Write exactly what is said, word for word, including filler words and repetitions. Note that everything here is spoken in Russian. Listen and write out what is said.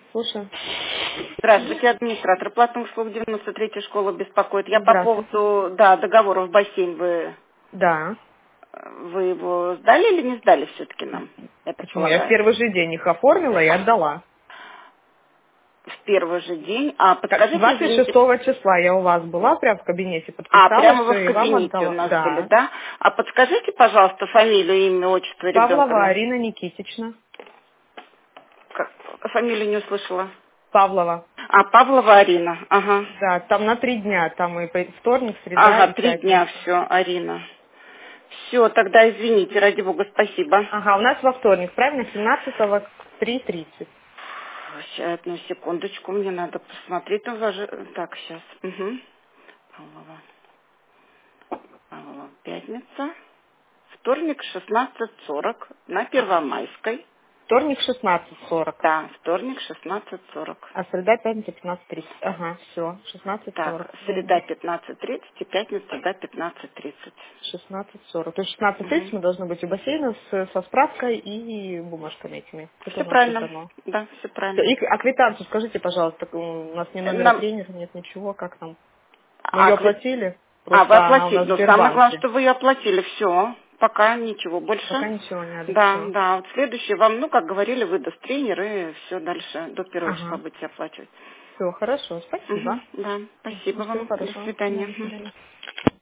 Слушаю. Здравствуйте, администратор платных услуг девяносто третья школа беспокоит. Я по Здравствуйте. поводу, да, договора в бассейн. Вы, Да. вы его сдали или не сдали все-таки нам? Я Почему? Я в предполагаю. первый же день их оформила и отдала. В первый же день. А Как подскажите, двадцать извините. шестого числа я у вас была, прям в кабинете А, подписала прямо вы в все и вам кабинете у отдала. нас были, Да. да? А подскажите, пожалуйста, фамилию, имя, отчество ребенка. Павлова на- Арина Никитична. Как? Фамилию не услышала. Павлова. А, Павлова Арина. Ага. Да, там на три дня. Там и по- вторник, среда Ага, и три дня пятница. все, Арина. Все, тогда извините, ради бога, спасибо. Ага, у нас во вторник, правильно? семнадцатого в три тридцать. Сейчас, одну секундочку, мне надо посмотреть. Ну, уже... Так, сейчас. Угу. Павлова. Павлова. Пятница. Вторник, шестнадцать сорок. На Первомайской. Вторник шестнадцать сорок. Да, вторник, шестнадцать сорок. А среда, пятница пятнадцать тридцать. Ага, все, шестнадцать сорок. Так, среда пятнадцать тридцать и пятница, да, пятнадцать тридцать. шестнадцать сорок. То есть шестнадцать тридцать Угу. мы должны быть у бассейна с- со справкой и бумажками этими. Это Все у нас все правильно. дано. Да, все Всё, правильно. и а квитанцию скажите, пожалуйста, к- у нас ни номера Нам... тренера, нет ничего, как там? Мы А, ее квит- оплатили, а, вы просто она у оплатили. нас в Ну, самое главное, Сбербанке. что вы ее оплатили. Все. Пока ничего Пока больше. ничего не надо, Да, все. да. Вот следующее вам, ну, как говорили, выдаст тренер, и все дальше до первого числа Ага, будете оплачивать. все, хорошо, Угу, спасибо. да, спасибо Всего вам. До хорошего. Да, свидания. до Мгм. свидания.